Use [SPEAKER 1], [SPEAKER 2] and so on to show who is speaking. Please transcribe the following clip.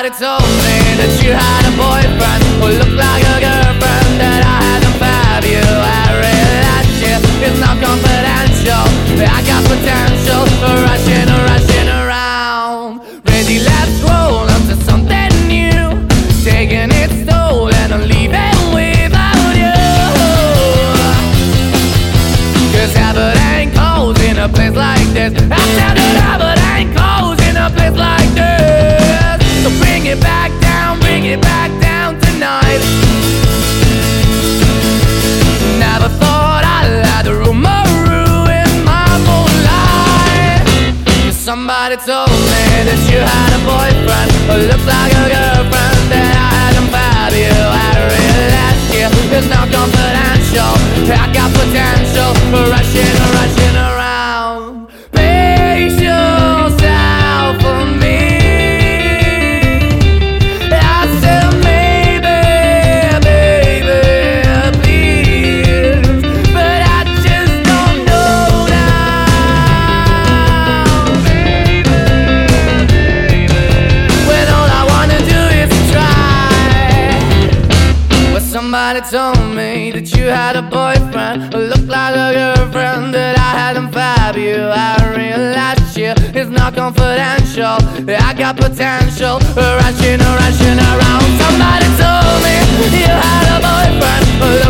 [SPEAKER 1] Somebody told me that you had a boyfriend who looked like a girlfriend that I had to fab you. I realized you, it's not confidential. I got potential for rushing around. Ready, let's roll onto something new, taking its toll and I'm leaving without you. Cause heaven ain't cold in a place like this. I said that heaven ain't cold in a place like this. So bring it back down tonight. Never thought I'd let the rumor ruin my whole life. Somebody told me that you had a boyfriend who looked like a girlfriend that I had to fab you. I realized you, it's not confidential. I got potential for rushing around. Pace yourself for me. Somebody told me that you had a boyfriend who looked like a girlfriend that I had to fab you. I realized you, it's not confidential. I got potential, rushing around. Somebody told me you had a boyfriend who looked